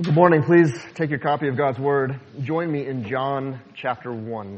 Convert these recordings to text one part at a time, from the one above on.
Good morning. Please take your copy of God's Word. Join me in John chapter 1.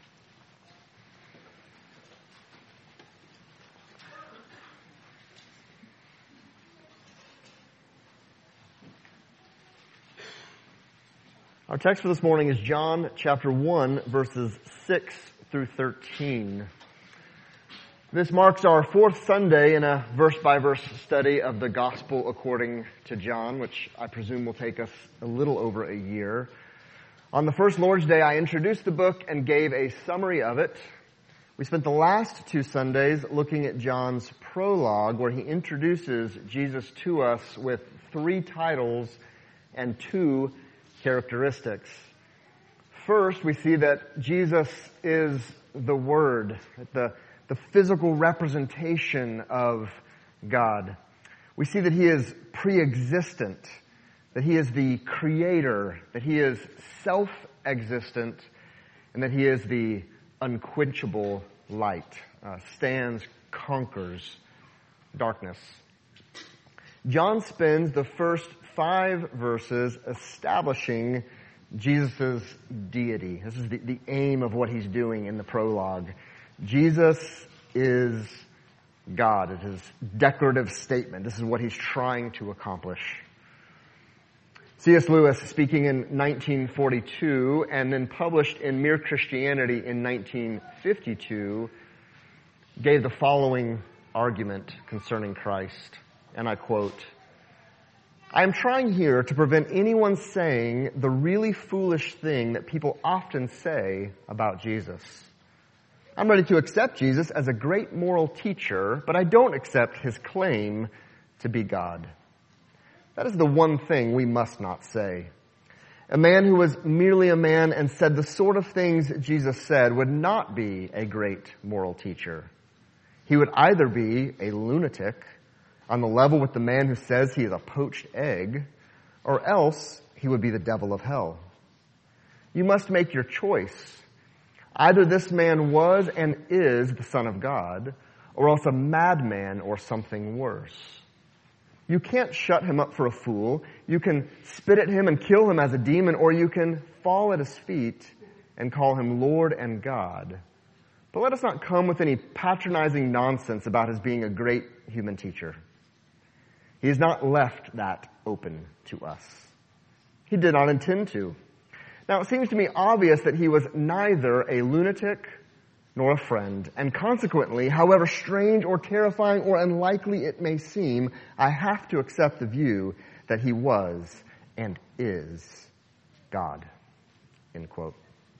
Our text for this morning is John chapter 1, verses 6 through 13. This marks our fourth Sunday in a verse-by-verse study of the Gospel according to John, which I presume will take us a little over a year. On the first Lord's Day, I introduced the book and gave a summary of it. We spent the last two Sundays looking at John's prologue, where he introduces Jesus to us with three titles and two characteristics. First, we see that Jesus is the Word, the physical representation of God. We see that He is pre-existent, that He is the Creator, that He is self-existent, and that He is the unquenchable light, stands, conquers darkness. John spends the first 5 verses establishing Jesus' deity. This is the aim of what he's doing in the prologue. Jesus is God. It is a declarative statement. This is what he's trying to accomplish. C.S. Lewis, speaking in 1942 and then published in Mere Christianity in 1952, gave the following argument concerning Christ, and I quote, "I am trying here to prevent anyone saying the really foolish thing that people often say about Jesus. I'm ready to accept Jesus as a great moral teacher, but I don't accept his claim to be God. That is the one thing we must not say. A man who was merely a man and said the sort of things Jesus said would not be a great moral teacher. He would either be a lunatic on the level with the man who says he is a poached egg, or else he would be the devil of hell. You must make your choice. Either this man was and is the Son of God, or else a madman or something worse. You can't shut him up for a fool. You can spit at him and kill him as a demon, or you can fall at his feet and call him Lord and God. But let us not come with any patronizing nonsense about his being a great human teacher. He has not left that open to us. He did not intend to. Now, it seems to me obvious that he was neither a lunatic nor a friend, and consequently, however strange or terrifying or unlikely it may seem, I have to accept the view that he was and is God." End quote.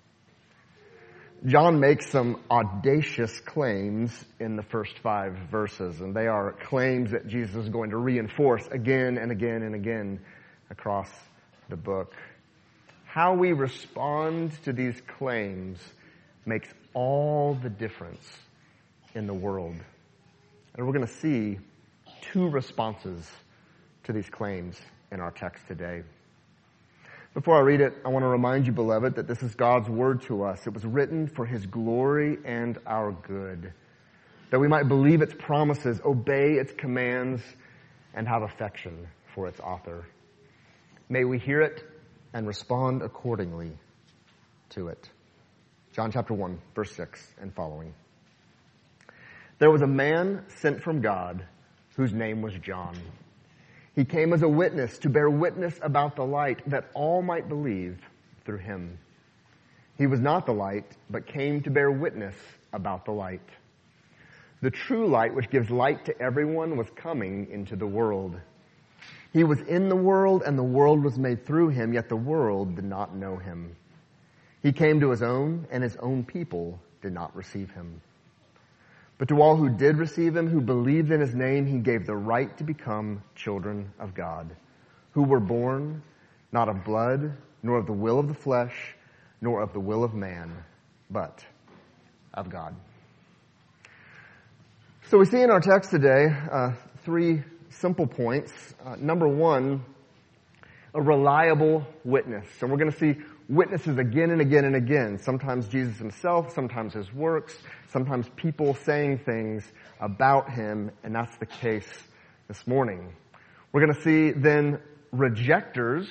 John makes some audacious claims in the first 5 verses, and they are claims that Jesus is going to reinforce again and again and again across the book. How we respond to these claims makes all the difference in the world. And we're going to see 2 responses to these claims in our text today. Before I read it, I want to remind you, beloved, that this is God's word to us. It was written for his glory and our good, that we might believe its promises, obey its commands, and have affection for its author. May we hear it and respond accordingly to it. John chapter 1, verse 6 and following. There was a man sent from God whose name was John. He came as a witness to bear witness about the light, that all might believe through him. He was not the light, but came to bear witness about the light. The true light, which gives light to everyone, was coming into the world. He was in the world, and the world was made through him, yet the world did not know him. He came to his own, and his own people did not receive him. But to all who did receive him, who believed in his name, he gave the right to become children of God, who were born not of blood, nor of the will of the flesh, nor of the will of man, but of God. So we see in our text today 3 simple points. Number 1, a reliable witness. So we're going to see witnesses again and again and again. Sometimes Jesus himself, sometimes his works, sometimes people saying things about him, and that's the case this morning. We're going to see then rejectors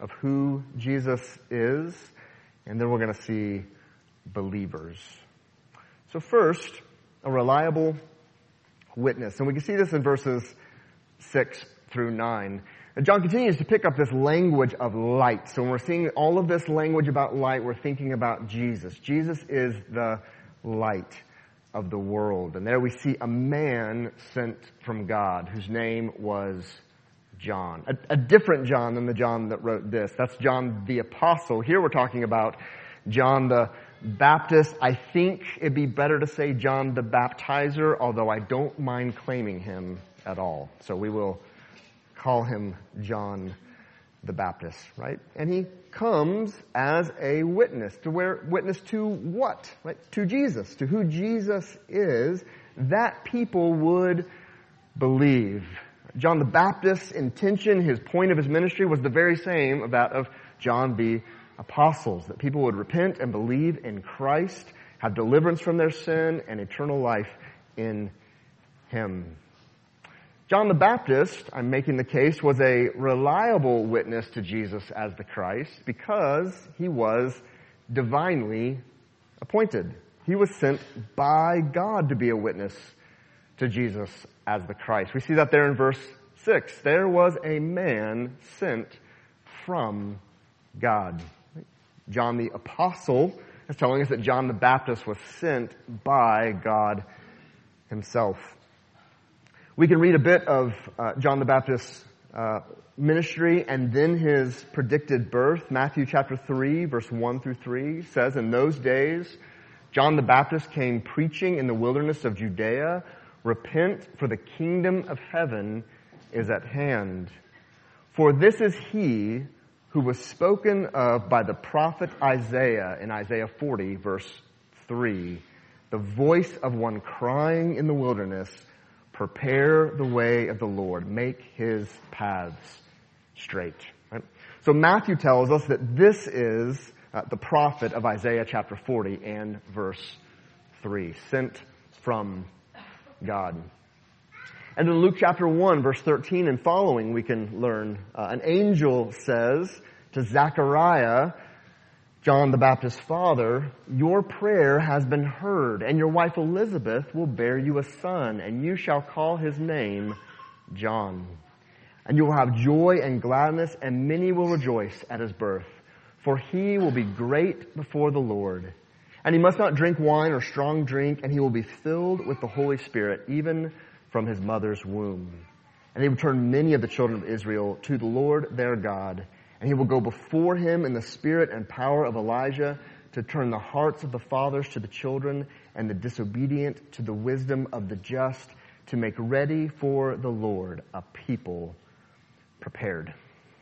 of who Jesus is, and then we're going to see believers. So first, a reliable witness. And we can see this in verses 6 through 9. And John continues to pick up this language of light. So when we're seeing all of this language about light, we're thinking about Jesus. Jesus is the light of the world. And there we see a man sent from God whose name was John. A different John than the John that wrote this. That's John the Apostle. Here we're talking about John the Baptist. I think it'd be better to say John the Baptizer, although I don't mind claiming him at all. So we will call him John the Baptist, right? And he comes as a witness. Witness to what? Right? To Jesus, to who Jesus is, that people would believe. John the Baptist's intention, his point of his ministry was the very same of that of John the Apostles, that people would repent and believe in Christ, have deliverance from their sin and eternal life in him. John the Baptist, I'm making the case, was a reliable witness to Jesus as the Christ because he was divinely appointed. He was sent by God to be a witness to Jesus as the Christ. We see that there in verse 6. There was a man sent from God. John the Apostle is telling us that John the Baptist was sent by God himself. We can read a bit of John the Baptist's ministry and then his predicted birth. Matthew chapter 3, verse 1 through 3 says, "In those days, John the Baptist came preaching in the wilderness of Judea, 'Repent, for the kingdom of heaven is at hand. For this is he who was spoken of by the prophet Isaiah in Isaiah 40, verse 3, the voice of one crying in the wilderness, prepare the way of the Lord, make his paths straight.'" Right? So Matthew tells us that this is the prophet of Isaiah chapter 40 and verse 3, sent from God. And in Luke chapter 1, verse 13 and following, we can learn an angel says to Zechariah, John the Baptist's father, "Your prayer has been heard, and your wife Elizabeth will bear you a son, and you shall call his name John. And you will have joy and gladness, and many will rejoice at his birth. For he will be great before the Lord. And he must not drink wine or strong drink, and he will be filled with the Holy Spirit, even from his mother's womb. And he will turn many of the children of Israel to the Lord their God. And he will go before him in the spirit and power of Elijah to turn the hearts of the fathers to the children and the disobedient to the wisdom of the just, to make ready for the Lord a people prepared."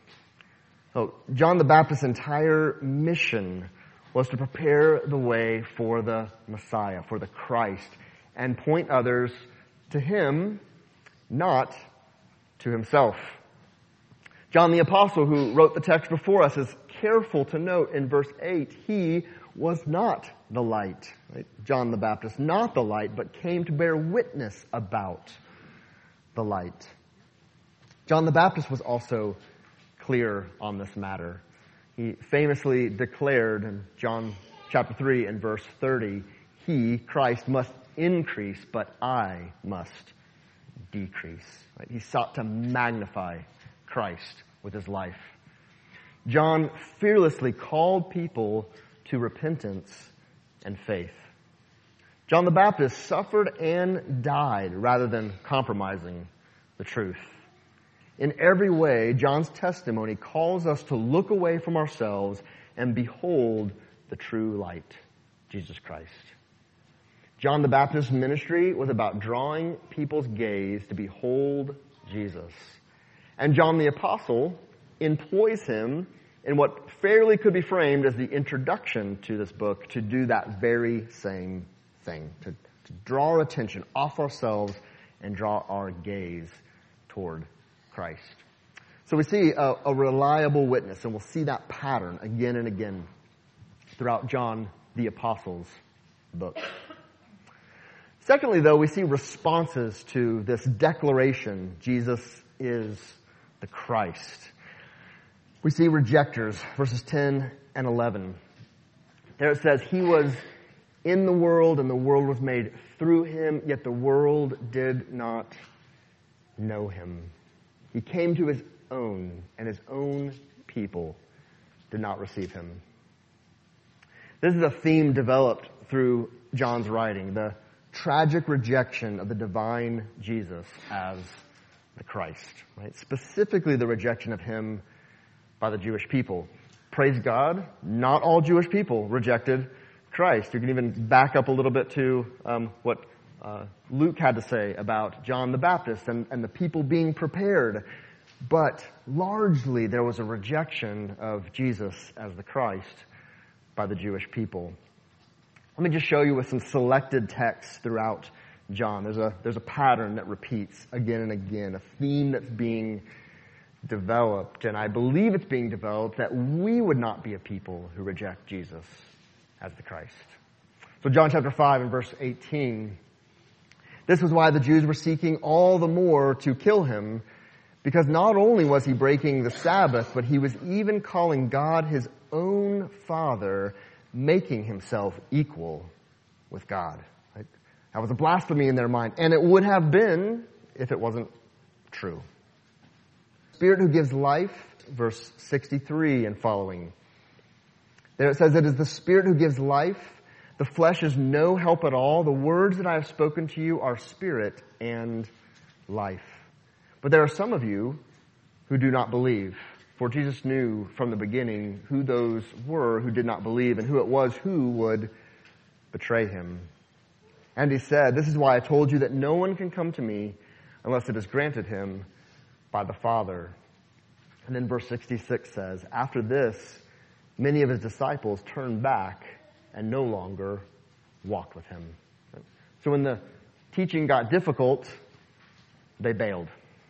So John the Baptist's entire mission was to prepare the way for the Messiah, for the Christ, and point others to him, not to himself. John the Apostle, who wrote the text before us, is careful to note in verse 8, he was not the light. Right? John the Baptist, not the light, but came to bear witness about the light. John the Baptist was also clear on this matter. He famously declared in John chapter 3 and verse 30, he, Christ, must increase, but I must decrease. Right? He sought to magnify Christ with his life. John fearlessly called people to repentance and faith. John the Baptist suffered and died rather than compromising the truth. In every way, John's testimony calls us to look away from ourselves and behold the true light, Jesus Christ. John the Baptist's ministry was about drawing people's gaze to behold Jesus. And John the Apostle employs him in what fairly could be framed as the introduction to this book to do that very same thing, to draw our attention off ourselves and draw our gaze toward Christ. So we see a reliable witness, and we'll see that pattern again and again throughout John the Apostle's book. Secondly, though, we see responses to this declaration, Jesus is the Christ. We see rejectors, verses 10 and 11. There it says, He was in the world, and the world was made through Him, yet the world did not know Him. He came to His own, and His own people did not receive Him. This is a theme developed through John's writing, the tragic rejection of the divine Jesus as the Christ, right? Specifically the rejection of Him by the Jewish people. Praise God, not all Jewish people rejected Christ. You can even back up a little bit to what Luke had to say about John the Baptist and the people being prepared. But largely there was a rejection of Jesus as the Christ by the Jewish people. Let me just show you with some selected texts throughout John. There's a pattern that repeats again and again, a theme that's being developed, and I believe it's being developed that we would not be a people who reject Jesus as the Christ. So John chapter 5 and verse 18, this was why the Jews were seeking all the more to kill Him, because not only was He breaking the Sabbath, but He was even calling God His own Father, making Himself equal with God. Right? That was a blasphemy in their mind, and it would have been if it wasn't true. Spirit who gives life, verse 63 and following. There it says, It is the Spirit who gives life. The flesh is no help at all. The words that I have spoken to you are spirit and life. But there are some of you who do not believe. For Jesus knew from the beginning who those were who did not believe and who it was who would betray Him. And He said, This is why I told you that no one can come to me unless it is granted him by the Father. And then verse 66 says, After this, many of His disciples turned back and no longer walked with Him. So when the teaching got difficult, they bailed.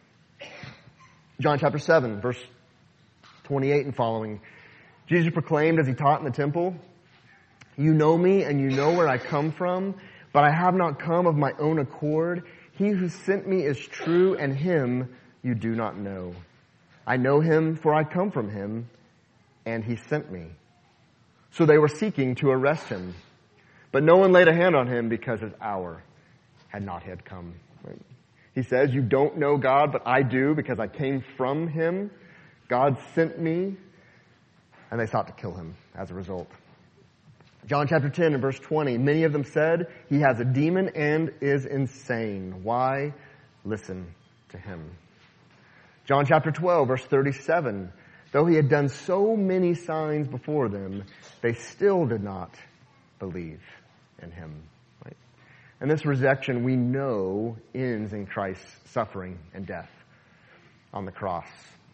John chapter 7, verse 28 and following. Jesus proclaimed as He taught in the temple, You know me and you know where I come from, but I have not come of my own accord. He who sent me is true, and Him you do not know. I know Him, for I come from Him, and He sent me. So they were seeking to arrest Him, but no one laid a hand on Him because His hour had not yet come. Right? He says, You don't know God, but I do because I came from Him. God sent me, and they sought to kill Him as a result. John chapter 10 and verse 20, many of them said, He has a demon and is insane. Why listen to Him? John chapter 12, verse 37, though He had done so many signs before them, they still did not believe in Him. Right? And this rejection, we know, ends in Christ's suffering and death on the cross.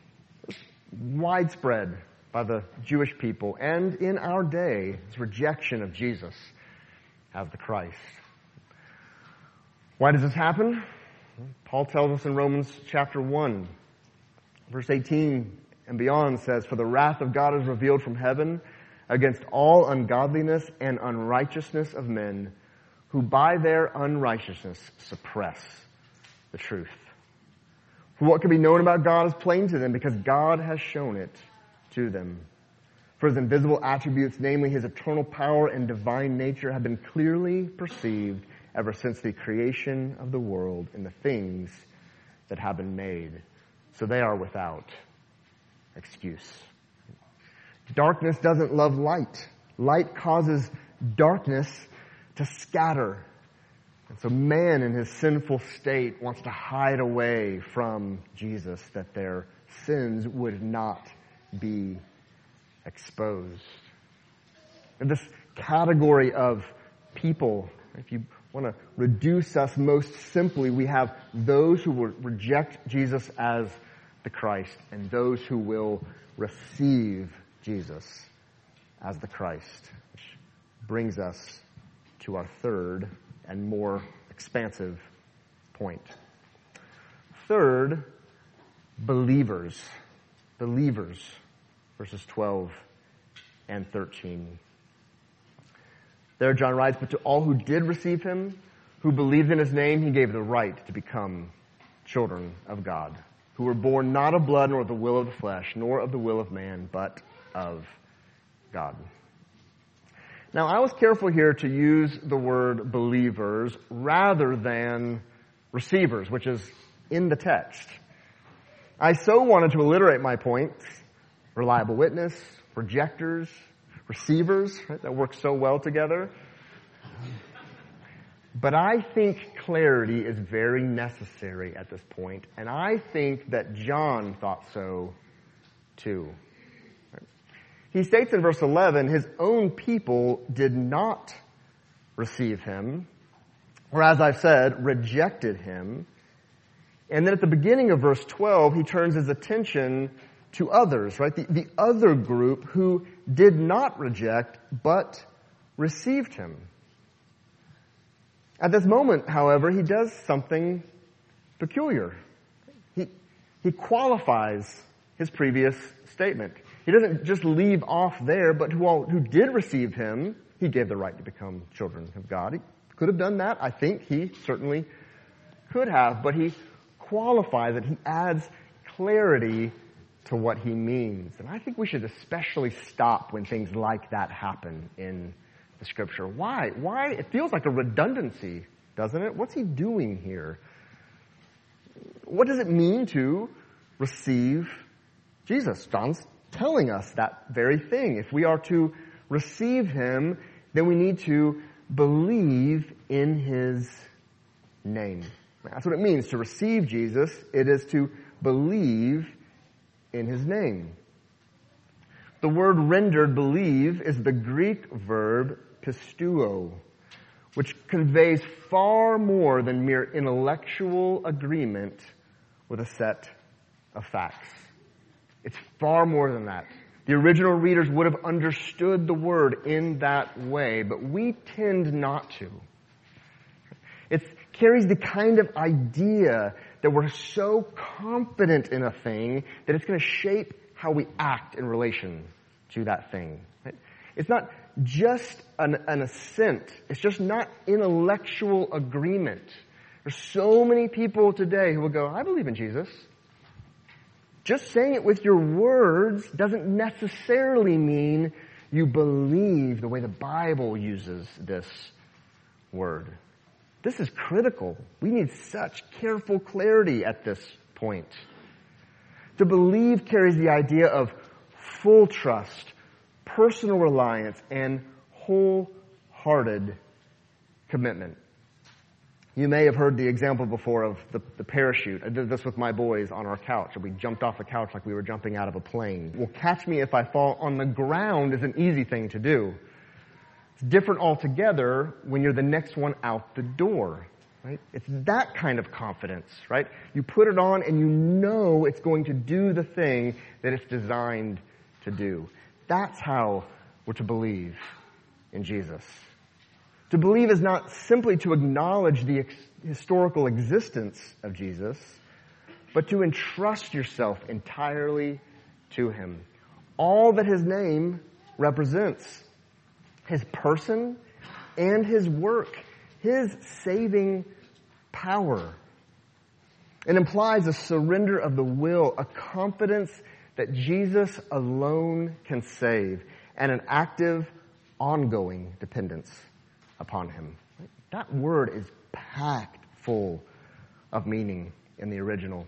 Widespread by the Jewish people, and in our day, it's rejection of Jesus as the Christ. Why does this happen? Paul tells us in Romans chapter 1, verse 18 and beyond says, For the wrath of God is revealed from heaven against all ungodliness and unrighteousness of men, who by their unrighteousness suppress the truth. For what can be known about God is plain to them, because God has shown it to them. For His invisible attributes, namely His eternal power and divine nature, have been clearly perceived ever since the creation of the world in the things that have been made. So they are without excuse. Darkness doesn't love light. Light causes darkness to scatter. And so man in his sinful state wants to hide away from Jesus, that their sins would not be exposed. And this category of people, if you want to reduce us most simply, we have those who will reject Jesus as the Christ and those who will receive Jesus as the Christ, which brings us to our third and more expansive point. Third, believers. Believers, verses 12 and 13. There John writes, But to all who did receive Him, who believed in His name, He gave the right to become children of God. who were born not of blood, nor of the will of the flesh, nor of the will of man, but of God. Now, I was careful here to use the word believers rather than receivers, which is in the text. I so wanted to alliterate my points: reliable witness, rejectors, receivers, right? That works so well together. But I think clarity is very necessary at this point, and I think that John thought so too. He states in verse 11, his own people did not receive him, or as I've said, rejected him. And then at the beginning of verse 12, he turns his attention to others, right? The other group who did not reject, but received him. At this moment, however, he does something peculiar. He qualifies his previous statement. He doesn't just leave off there, but who did receive him, he gave the right to become children of God. He could have done that. I think he certainly could have, but he qualifies it. He adds clarity to what he means. And I think we should especially stop when things like that happen in the Scripture. Why? It feels like a redundancy, doesn't it? What's he doing here? What does it mean to receive Jesus? John's telling us that very thing. If we are to receive him, then we need to believe in his name. That's what it means to receive Jesus. It is to believe in his name. The word rendered believe is the Greek verb pisteuo, which conveys far more than mere intellectual agreement with a set of facts. It's far more than that. The original readers would have understood the word in that way, but we tend not to. It carries the kind of idea that we're so confident in a thing that it's going to shape how we act in relation to that thing. Right? It's not just an assent. It's just not intellectual agreement. There's so many people today who will go, I believe in Jesus. Just saying it with your words doesn't necessarily mean you believe the way the Bible uses this word. This is critical. We need such careful clarity at this point. To believe carries the idea of full trust, personal reliance, and wholehearted commitment. You may have heard the example before of the parachute. I did this with my boys on our couch, and we jumped off the couch like we were jumping out of a plane. Well, catch me if I fall on the ground is an easy thing to do. It's different altogether when you're the next one out the door, right? It's that kind of confidence, right? You put it on and you know it's going to do the thing that it's designed to do. That's how we're to believe in Jesus. To believe is not simply to acknowledge the historical existence of Jesus, but to entrust yourself entirely to him. All that his name represents. His person and his work. His saving power. It implies a surrender of the will, a confidence that Jesus alone can save, and an active, ongoing dependence upon him. That word is packed full of meaning in the original.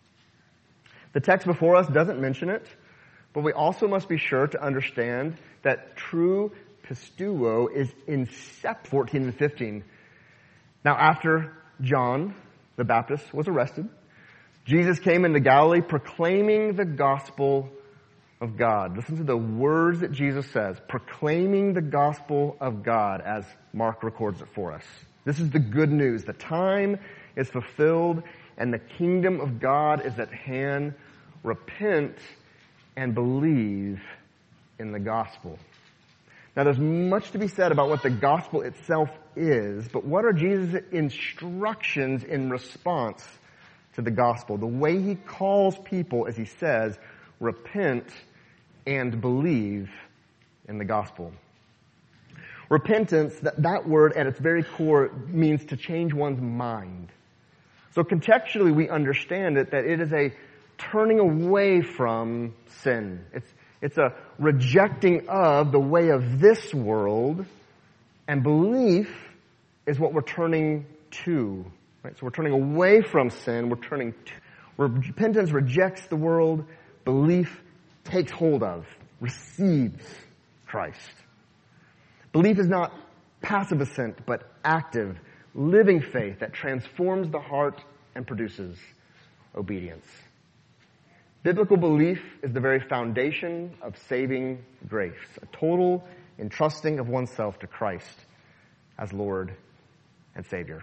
The text before us doesn't mention it, but we also must be sure to understand that true pisteuo is in 14 and 15. Now, after John the Baptist was arrested, Jesus came into Galilee proclaiming the gospel of God. Listen to the words that Jesus says, proclaiming the gospel of God, as Mark records it for us. This is the good news. The time is fulfilled and the kingdom of God is at hand. Repent and believe in the gospel. Now, there's much to be said about what the gospel itself is, but what are Jesus' instructions in response to the gospel? The way he calls people, as he says, repent and believe in the gospel. Repentance, that word at its very core means to change one's mind. So contextually we understand it that it is a turning away from sin. It's a rejecting of the way of this world, and belief is what we're turning to. Right? So we're turning away from sin. Repentance rejects the world. Belief takes hold of, receives Christ. Belief is not passive assent, but active, living faith that transforms the heart and produces obedience. Biblical belief is the very foundation of saving grace, a total entrusting of oneself to Christ as Lord and Savior.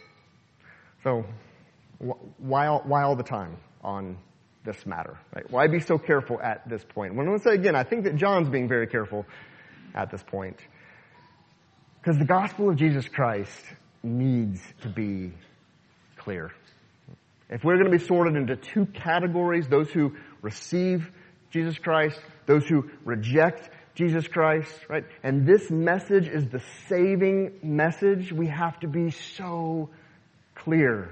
So, why all the time on this matter? Right? Why be so careful at this point? Well, I want to say again, I think that John's being very careful at this point. Because the gospel of Jesus Christ needs to be clear. If we're going to be sorted into two categories, those who receive Jesus Christ, those who reject Jesus Christ, right? And this message is the saving message, we have to be so clear.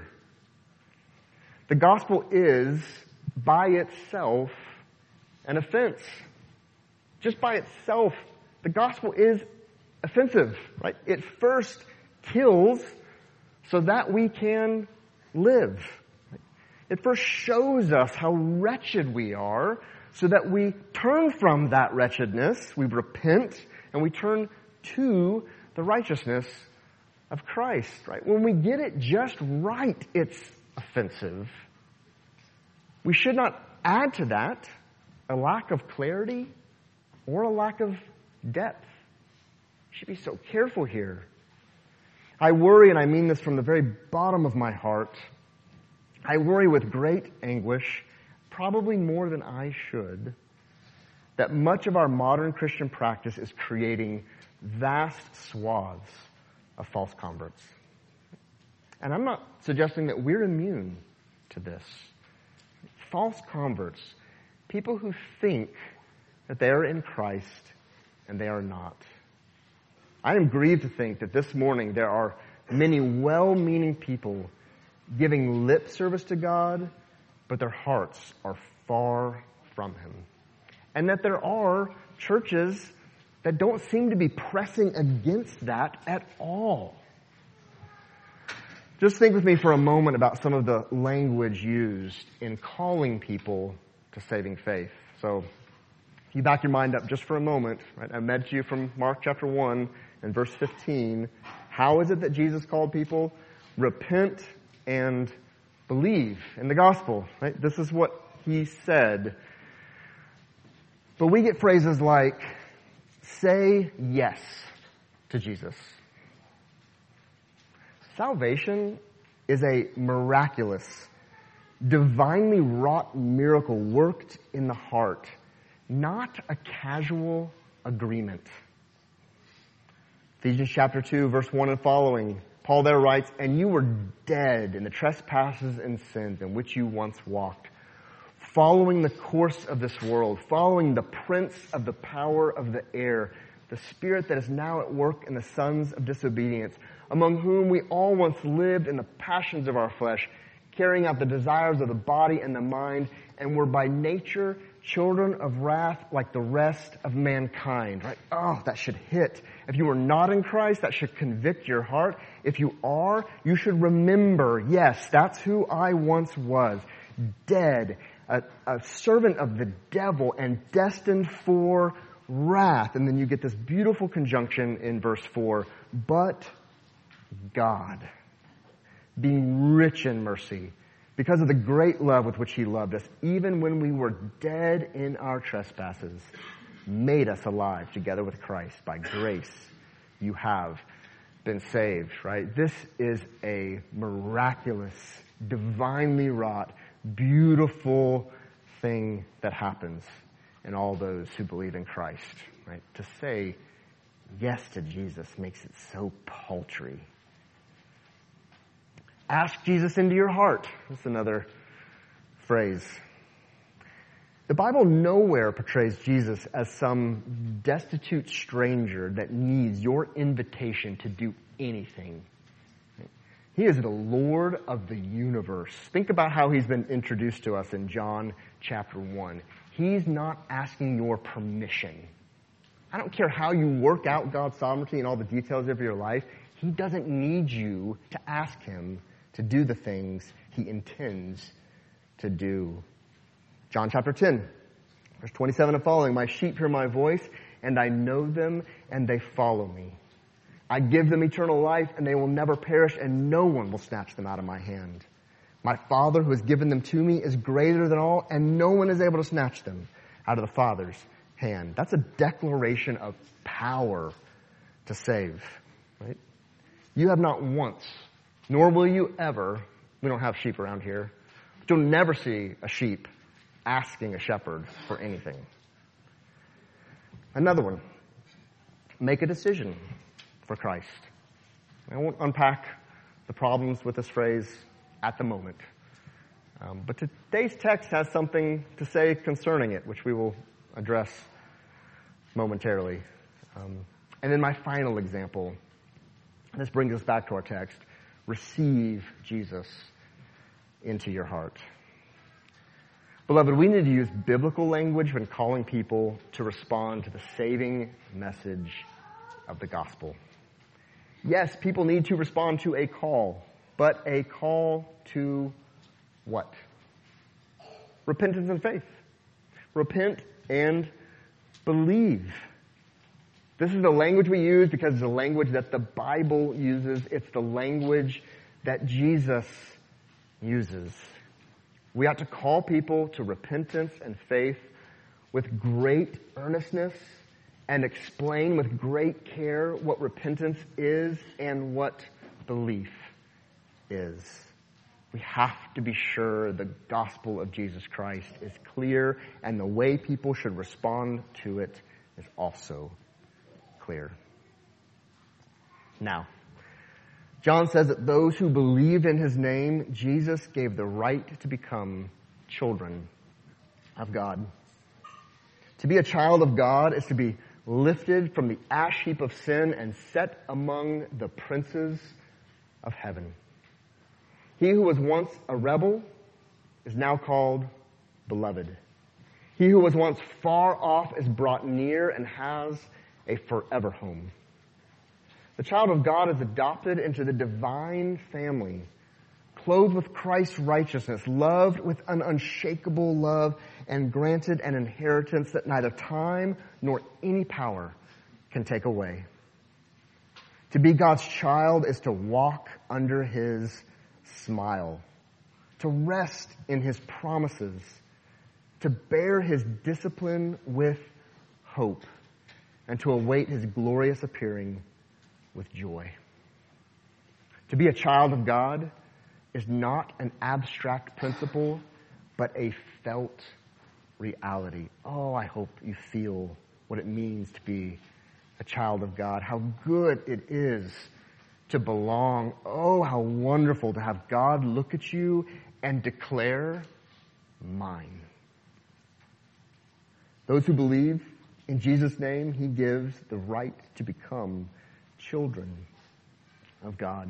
The gospel is, by itself, an offense. Just by itself, the gospel is offensive, right? It first kills so that we can live. It first shows us how wretched we are so that we turn from that wretchedness, we repent, and we turn to the righteousness of Christ, right? When we get it just right, it's offensive. We should not add to that a lack of clarity or a lack of depth. We should be so careful here. I worry, and I mean this from the very bottom of my heart, I worry with great anguish, probably more than I should, that much of our modern Christian practice is creating vast swaths of false converts. And I'm not suggesting that we're immune to this. False converts, people who think that they are in Christ and they are not. I am grieved to think that this morning there are many well-meaning people giving lip service to God, but their hearts are far from Him. And that there are churches that don't seem to be pressing against that at all. Just think with me for a moment about some of the language used in calling people to saving faith. So, if you back your mind up just for a moment, right? I read to you from Mark chapter 1 and verse 15. How is it that Jesus called people? Repent and believe in the gospel, right? This is what He said. But we get phrases like, say yes to Jesus. Salvation is a miraculous, divinely wrought miracle worked in the heart, not a casual agreement. Ephesians chapter 2, verse 1 and following, Paul there writes, and you were dead in the trespasses and sins in which you once walked, following the course of this world, following the prince of the power of the air, the spirit that is now at work in the sons of disobedience, among whom we all once lived in the passions of our flesh, carrying out the desires of the body and the mind, and were by nature children of wrath like the rest of mankind. Right? Oh, that should hit. If you are not in Christ, that should convict your heart. If you are, you should remember, yes, that's who I once was. Dead, a servant of the devil and destined for wrath. And then you get this beautiful conjunction in verse 4. But God, being rich in mercy, because of the great love with which He loved us, even when we were dead in our trespasses, made us alive together with Christ. By grace you have been saved, right? This is a miraculous, divinely wrought, beautiful thing that happens in all those who believe in Christ, right? To say yes to Jesus makes it so paltry. Ask Jesus into your heart. That's another phrase. The Bible nowhere portrays Jesus as some destitute stranger that needs your invitation to do anything. He is the Lord of the universe. Think about how he's been introduced to us in John chapter 1. He's not asking your permission. I don't care how you work out God's sovereignty and all the details of your life. He doesn't need you to ask him to do the things he intends to do. John chapter 10, verse 27 and following. My sheep hear my voice, and I know them, and they follow me. I give them eternal life, and they will never perish, and no one will snatch them out of my hand. My Father who has given them to me is greater than all, and no one is able to snatch them out of the Father's hand. That's a declaration of power to save, right? You have not once, nor will you ever, we don't have sheep around here, but you'll never see a sheep asking a shepherd for anything. Another one, make a decision for Christ. I won't unpack the problems with this phrase at the moment. But today's text has something to say concerning it, which we will address momentarily. And then my final example, this brings us back to our text, receive Jesus into your heart. Beloved, we need to use biblical language when calling people to respond to the saving message of the gospel. Yes, people need to respond to a call, but a call to what? Repentance and faith. Repent and believe. This is the language we use because it's the language that the Bible uses. It's the language that Jesus uses. We ought to call people to repentance and faith with great earnestness and explain with great care what repentance is and what belief is. We have to be sure the gospel of Jesus Christ is clear and the way people should respond to it is also clear. Now, John says that those who believe in his name, Jesus gave the right to become children of God. To be a child of God is to be lifted from the ash heap of sin and set among the princes of heaven. He who was once a rebel is now called beloved. He who was once far off is brought near and has a forever home. The child of God is adopted into the divine family, clothed with Christ's righteousness, loved with an unshakable love, and granted an inheritance that neither time nor any power can take away. To be God's child is to walk under his smile, to rest in his promises, to bear his discipline with hope, and to await his glorious appearing with joy. To be a child of God is not an abstract principle, but a felt reality. Oh, I hope you feel what it means to be a child of God. How good it is to belong. Oh, how wonderful to have God look at you and declare, mine. Those who believe in Jesus' name, he gives the right to become children of God.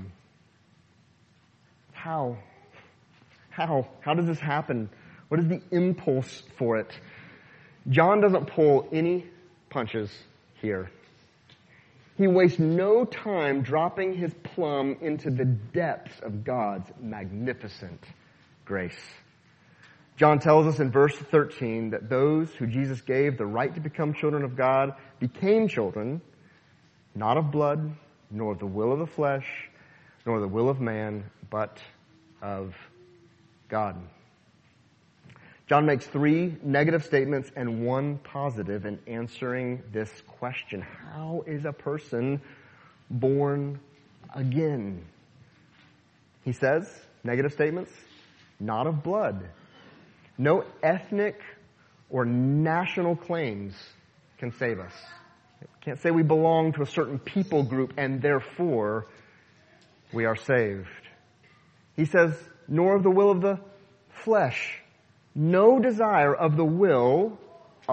How? How does this happen? What is the impulse for it? John doesn't pull any punches here. He wastes no time dropping his plumb into the depths of God's magnificent grace. John tells us in verse 13 that those who Jesus gave the right to become children of God became children, not of blood, nor of the will of the flesh, nor the will of man, but of God. John makes 3 negative statements and 1 positive in answering this question. How is a person born again? He says, negative statements, not of blood. No ethnic or national claims can save us. Can't say we belong to a certain people group and therefore we are saved. He says, nor of the will of the flesh. No desire of the will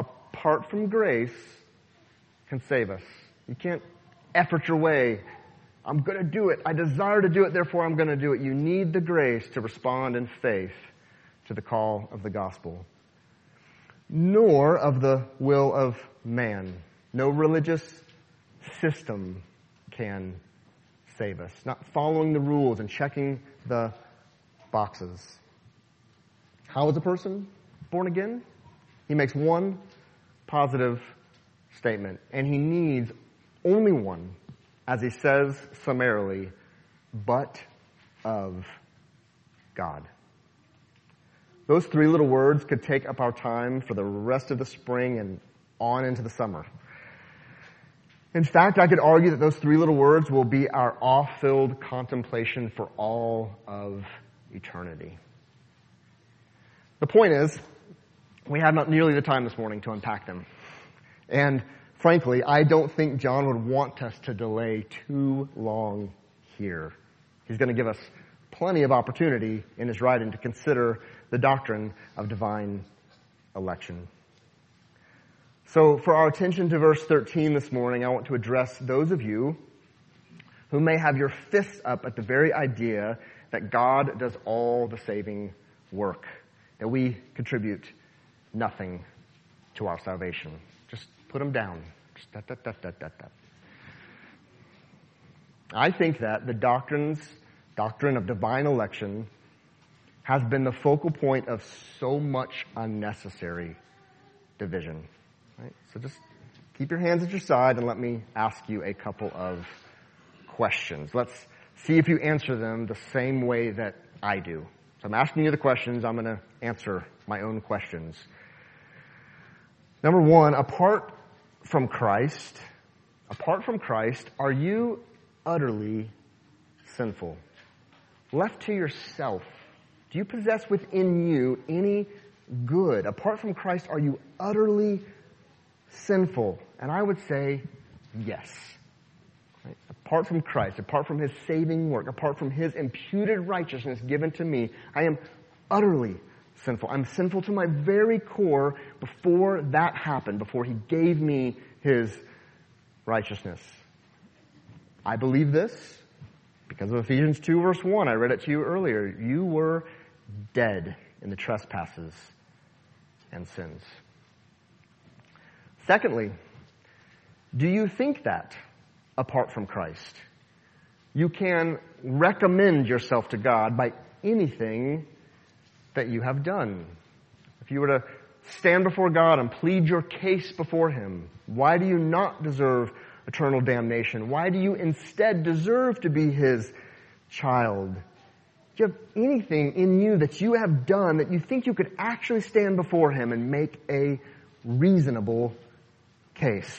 apart from grace can save us. You can't effort your way I'm going to do it. I desire to do it, therefore I'm going to do it. You need the grace to respond in faith to the call of the gospel. Nor of the will of man. No religious system can save us. Not following the rules and checking the boxes. How is a person born again? He makes one positive statement, and he needs only one, as he says summarily, but of God. Those three little words could take up our time for the rest of the spring and on into the summer. In fact, I could argue that those three little words will be our awe-filled contemplation for all of eternity. The point is, we have not nearly the time this morning to unpack them. And frankly, I don't think John would want us to delay too long here. He's going to give us plenty of opportunity in his writing to consider the doctrine of divine election. So for our attention to verse 13 this morning, I want to address those of you who may have your fists up at the very idea that God does all the saving work, that we contribute nothing to our salvation. Just put them down. Just that. I think that the doctrine of divine election has been the focal point of so much unnecessary division. Right? So just keep your hands at your side and let me ask you a couple of questions. Let's see if you answer them the same way that I do. So I'm asking you the questions. I'm going to answer my own questions. Number one, apart from Christ, are you utterly sinful? Left to yourself, do you possess within you any good? Apart from Christ, are you utterly sinful? And I would say yes. Right? Apart from Christ, apart from His saving work, apart from His imputed righteousness given to me, I am utterly sinful. I'm sinful to my very core before that happened, before He gave me His righteousness. I believe this because of Ephesians 2 verse 1. I read it to you earlier. You were dead in the trespasses and sins. Secondly, do you think that apart from Christ, you can recommend yourself to God by anything that you have done? If you were to stand before God and plead your case before Him, why do you not deserve eternal damnation? Why do you instead deserve to be His child? Do you have anything in you that you have done that you think you could actually stand before Him and make a reasonable case?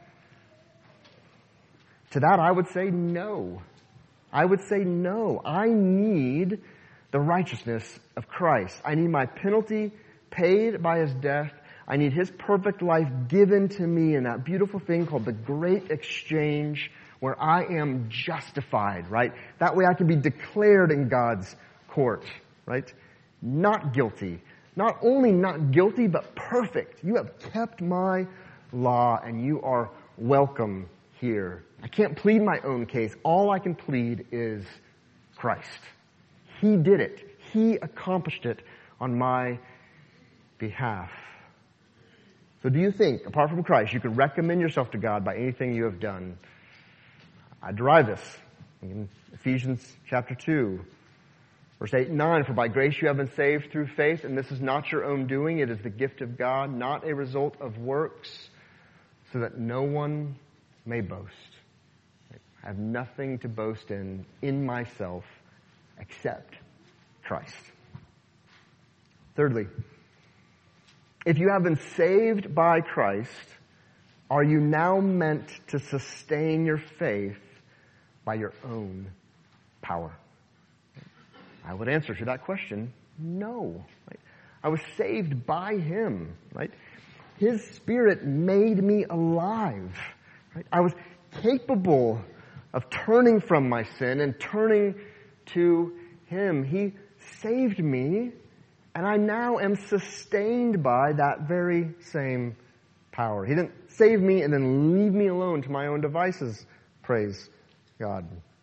To that I would say no. I would say no. I need the righteousness of Christ. I need my penalty paid by His death. I need His perfect life given to me in that beautiful thing called the great exchange where I am justified, right? That way I can be declared in God's court, right? Not guilty. Not only not guilty, but perfect. You have kept my law and you are welcome here. I can't plead my own case. All I can plead is Christ. He did it. He accomplished it on my behalf. So do you think, apart from Christ, you could recommend yourself to God by anything you have done? I derive this in Ephesians chapter 2, verse 8 and 9. For by grace you have been saved through faith, and this is not your own doing. It is the gift of God, not a result of works, so that no one may boast. I have nothing to boast in myself except Christ. Thirdly, if you have been saved by Christ, are you now meant to sustain your faith by your own power? I would answer to that question, no. Right? I was saved by Him. Right? His Spirit made me alive. Right? I was capable of turning from my sin and turning to Him. He saved me, and I now am sustained by that very same power. He didn't save me and then leave me alone to my own devices. Praise God.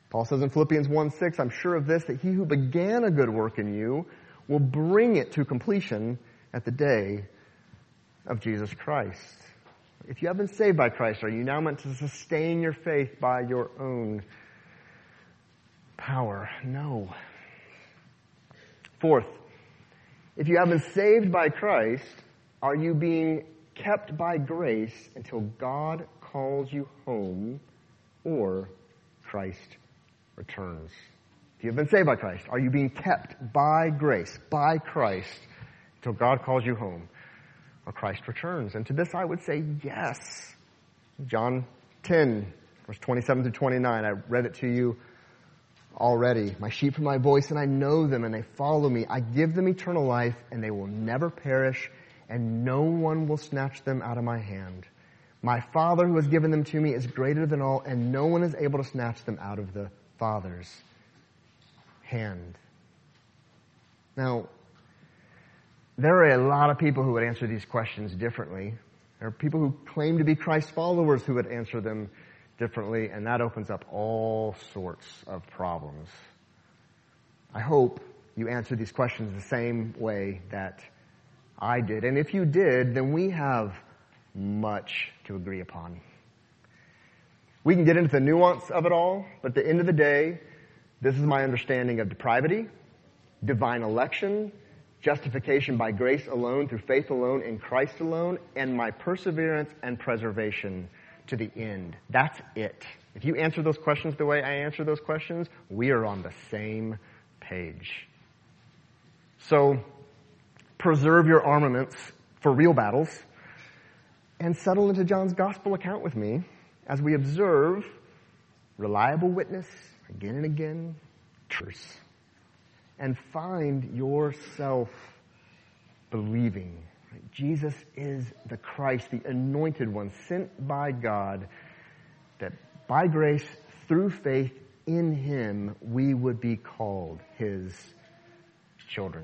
Paul says in Philippians 1:6, I'm sure of this, that he who began a good work in you will bring it to completion at the day of Jesus Christ. If you have been saved by Christ, are you now meant to sustain your faith by your own power? No. Fourth, if you have been saved by Christ, are you being kept by grace until God calls you home or Christ returns? If you have been saved by Christ, are you being kept by grace, by Christ, until God calls you home or Christ returns? And to this I would say yes. John 10, verse 27 through 29, I read it to you already. My sheep hear my voice, and I know them, and they follow me. I give them eternal life, and they will never perish, and no one will snatch them out of my hand. My Father who has given them to me is greater than all, and no one is able to snatch them out of the Father's hand. Now, there are a lot of people who would answer these questions differently. There are people who claim to be Christ followers who would answer them differently, and that opens up all sorts of problems. I hope you answer these questions the same way that I did. And if you did, then we have much to agree upon. We can get into the nuance of it all, but at the end of the day, this is my understanding of depravity, divine election, justification by grace alone, through faith alone, in Christ alone, and my perseverance and preservation to the end. That's it. If you answer those questions the way I answer those questions, we are on the same page. So, preserve your armaments for real battles and settle into John's gospel account with me as we observe reliable witness again and again, truth, and find yourself believing. Jesus is the Christ, the anointed one, sent by God, that by grace, through faith in him, we would be called his children.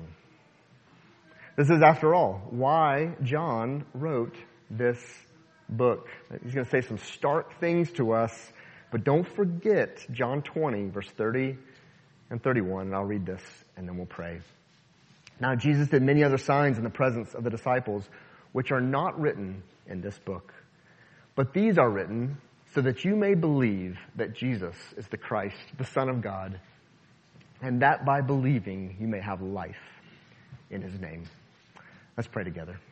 This is, after all, why John wrote this book. He's going to say some stark things to us, but don't forget John 20, verse 30 and 31, and I'll read this, and then we'll pray. Now Jesus did many other signs in the presence of the disciples, which are not written in this book. But these are written so that you may believe that Jesus is the Christ, the Son of God, and that by believing you may have life in his name. Let's pray together.